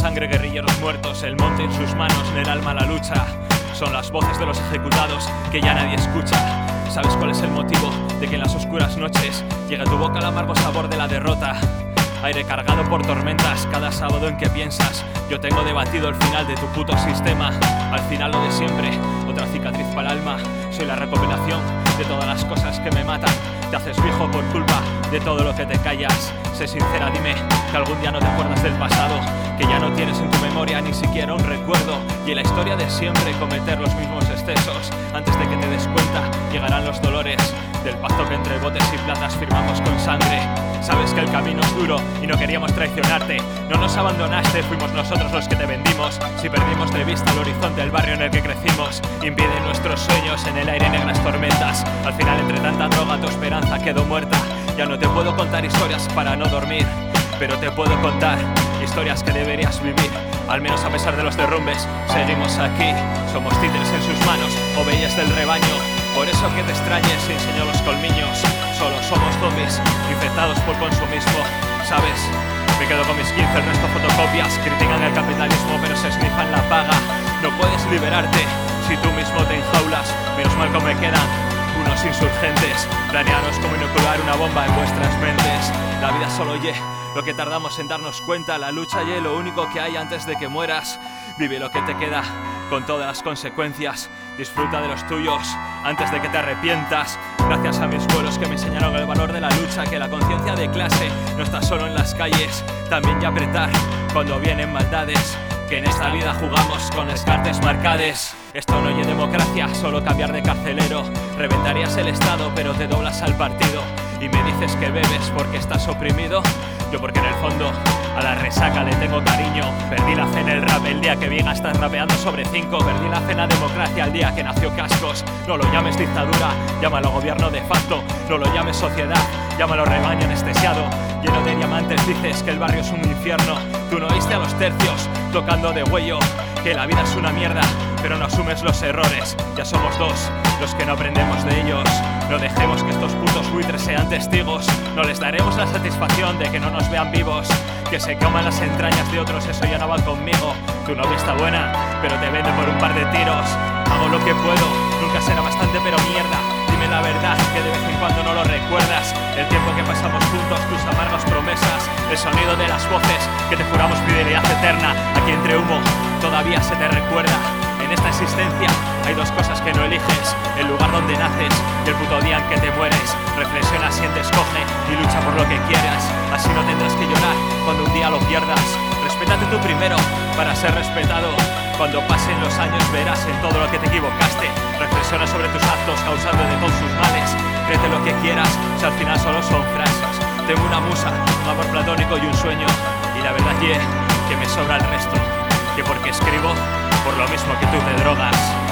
sangre, guerrilleros muertos, el monte en sus manos, en el alma la lucha. Son las voces de los ejecutados que ya nadie escucha. ¿Sabes cuál es el motivo de que en las oscuras noches llegue a tu boca el amargo sabor de la derrota? Aire cargado por tormentas cada sábado en que piensas. Yo tengo debatido el final de tu puto sistema. Al final lo de siempre, otra cicatriz para el alma. Soy la recopilación de todas las cosas que me matan. Te haces viejo por culpa de todo lo que te callas. Sé sincera, dime que algún día no te acuerdas del pasado, que ya no tienes en tu memoria ni siquiera un recuerdo. Y en la historia de siempre cometer los mismos excesos. Antes de que te des cuenta llegarán los dolores del pacto que entre botes y platas firmamos con sangre. Sabes que el camino es duro y no queríamos traicionarte. No nos abandonaste, fuimos nosotros los que te vendimos. Si perdimos de vista el horizonte del barrio en el que crecimos, impiden nuestros sueños en el aire negras tormentas. Al final entre tanta droga tu esperanza quedó muerta. Ya no te puedo contar historias para no dormir, pero te puedo contar historias que deberías vivir. Al menos a pesar de los derrumbes, seguimos aquí. Somos títeres en sus manos, ovejas del rebaño. Por eso que te extrañes, enseño los colmillos. Solo somos zombies, infectados por consumismo. ¿Sabes? Me quedo con mis 15, el resto fotocopias. Critican el capitalismo pero se snifan la paga. No puedes liberarte si tú mismo te enjaulas. Menos mal que me quedan unos insurgentes. Planeanos como inocular una bomba en vuestras mentes. La vida solo oye lo que tardamos en darnos cuenta. La lucha y lo único que hay antes de que mueras. Vive lo que te queda con todas las consecuencias. Disfruta de los tuyos antes de que te arrepientas. Gracias a mis vuelos que me enseñaron el valor de la lucha, que la conciencia de clase no está solo en las calles, también ya apretar cuando vienen maldades. Que en esta vida jugamos con descartes marcades. Esto no es democracia, solo cambiar de carcelero. Reventarías el estado pero te doblas al partido. Y me dices que bebes porque estás oprimido. Yo porque en el fondo a la resaca le tengo cariño. Perdí la fe en el rap el día que Viga estás rapeando sobre 5. Perdí la fe en la democracia el día que nació Cascos. No lo llames dictadura, llámalo gobierno de facto. No lo llames sociedad, llámalo rebaño anestesiado. Lleno de diamantes dices que el barrio es un infierno. Tú no oíste a los tercios tocando de huello que la vida es una mierda, pero no asumes los errores. Ya somos dos los que no aprendemos de ellos. No dejemos que estos putos buitres sean testigos. No les daremos la satisfacción de que no nos vean vivos. Que se coman las entrañas de otros, eso ya no va conmigo. Tu novia está buena, pero te vende por un par de tiros. Hago lo que puedo, nunca será bastante, pero mierda. Dime la verdad, que de vez en cuando no lo recuerdas. El tiempo que pasamos juntos, tus amargas promesas. El sonido de las voces que te juramos fidelidad eterna. Aquí entre humo, todavía se te recuerda. En esta existencia hay dos cosas que no eliges: el lugar donde naces y el puto día en que te mueres. Reflexiona, siente, escoge y lucha por lo que quieras. Así no tendrás que llorar cuando un día lo pierdas. Respétate tú primero para ser respetado. Cuando pasen los años verás en todo lo que te equivocaste. Reflexiona sobre tus actos causando de todos sus males. Créete lo que quieras, si al final solo son frases. Tengo una musa, un amor platónico y un sueño. Y la verdad que me sobra el resto. Que porque escribo por lo mismo que tú te drogas.